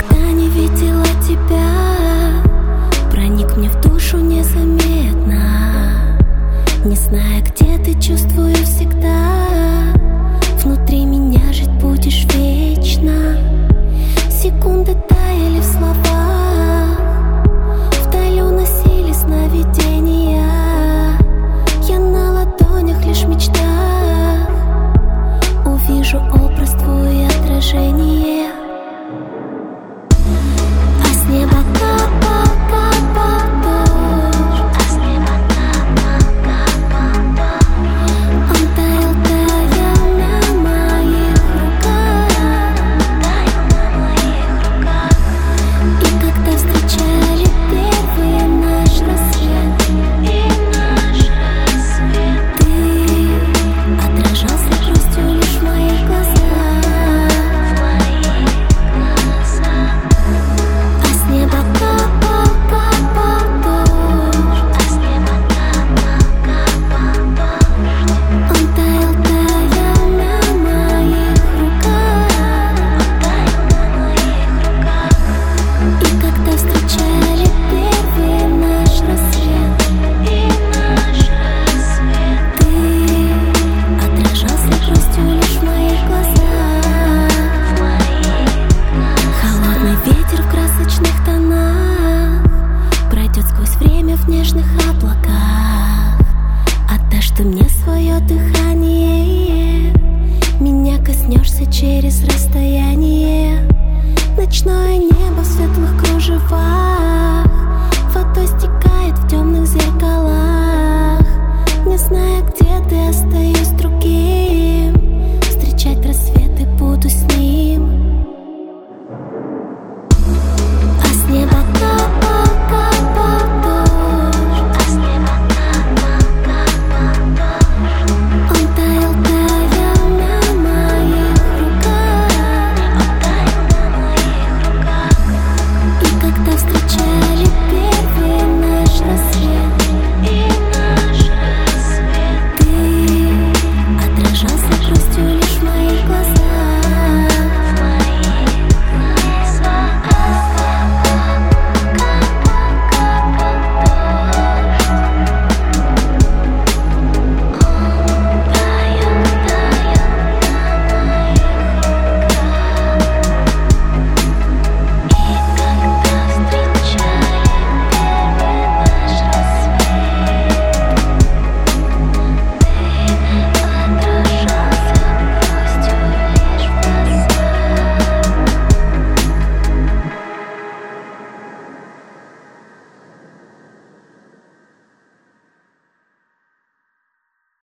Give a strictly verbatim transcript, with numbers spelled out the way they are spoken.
никогда не видела тебя. Проник мне в душу незаметно, не зная, где ты, чувствую всегда. Внутри меня жить будешь вечно. Секунды таяли в словах, вдали уносили сновидения. Я на ладонях лишь в мечтах увижу образ твой и отражение. А с неба капал, капал дождь, а с неба капал, капал дождь. Он таял, таял на моих руках, таял на моих руках. И когда встречали первый наш рассвет, и наш рассвет, ты отражался грустью лишь в моих глазах, в моих глазах. А с неба капал, капал дождь, а с неба капал, капал дождь. Он таял, таял на моих руках, он таял на моих руках. И когда встречали первый наш рассвет, и наш рассвет, ты отражался грустью лишь в моих глазах, в моих глазах. Холодный ветер в красочных тонах пройдет сквозь время в нежных облаках. Отдашь ты мне свое дыхание, меня коснешься через расстояние. Ночное небо в светлых кружевах.